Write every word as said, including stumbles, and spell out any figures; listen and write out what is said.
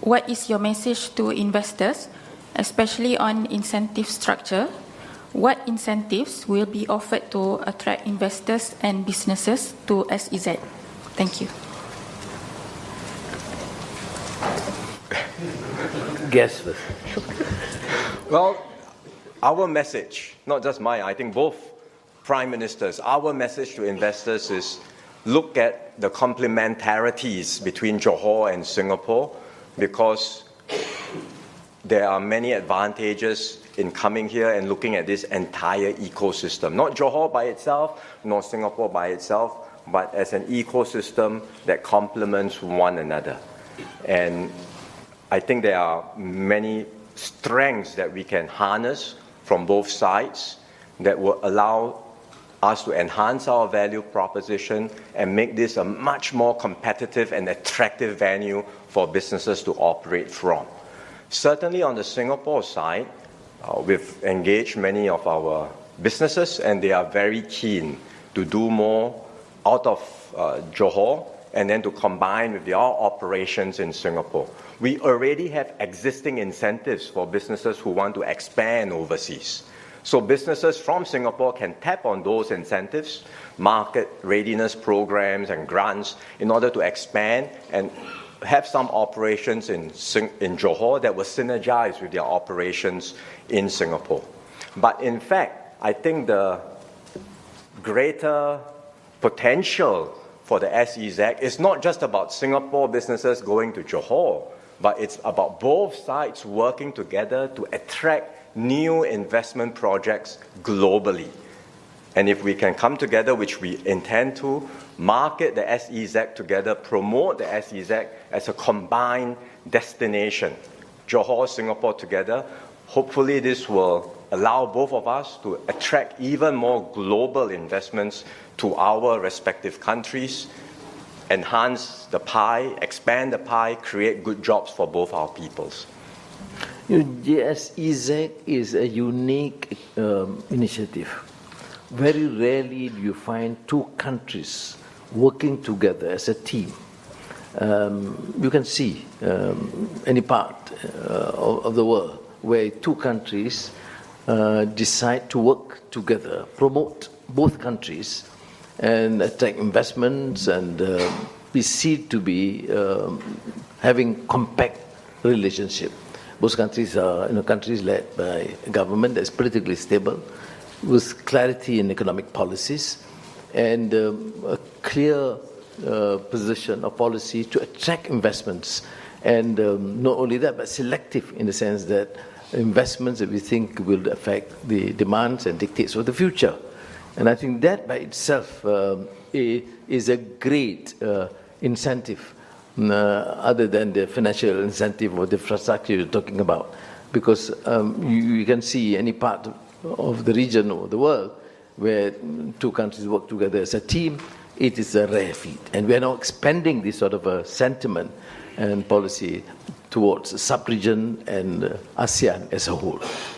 what is your message to investors, especially on incentive structure? What incentives will be offered to attract investors and businesses to S E Z? Thank you. Guess first. Well, our message, not just mine, I think both Prime Ministers, our message to investors is look at the complementarities between Johor and Singapore, because there are many advantages in coming here and looking at this entire ecosystem. Not Johor by itself, nor Singapore by itself, but as an ecosystem that complements one another. And I think there are many strengths that we can harness from both sides that will allow us to enhance our value proposition and make this a much more competitive and attractive venue for businesses to operate from. Certainly on the Singapore side, uh, we've engaged many of our businesses and they are very keen to do more out of uh, Johor and then to combine with their operations in Singapore. We already have existing incentives for businesses who want to expand overseas. So businesses from Singapore can tap on those incentives, market readiness programs and grants in order to expand and have some operations in, in Johor that will synergize with their operations in Singapore. But in fact, I think the greater potential for the S E Z is not just about Singapore businesses going to Johor, but it's about both sides working together to attract new investment projects globally. And if we can come together, which we intend to, market the S E Z together, promote the S E Z as a combined destination, Johor, Singapore together, hopefully this will allow both of us to attract even more global investments to our respective countries, enhance the pie, expand the pie, create good jobs for both our peoples. J S E Z is a unique um, initiative. Very rarely do you find two countries working together as a team. Um, you can see um, any part uh, of, of the world where two countries uh, decide to work together, promote both countries, and attract investments and uh, be seen to be um, having compact relationship. Both countries are you know, countries led by a government that's politically stable, with clarity in economic policies, and um, a clear uh, position of policy to attract investments. And um, not only that, but selective in the sense that investments that we think will affect the demands and dictates of the future. And I think that by itself um, is a great uh, incentive, uh, other than the financial incentive or the infrastructure you're talking about. Because um, you, you can see any part of the region or the world where two countries work together as a team, it is a rare feat. And we are now expanding this sort of a sentiment and policy towards the sub-region and uh, ASEAN as a whole.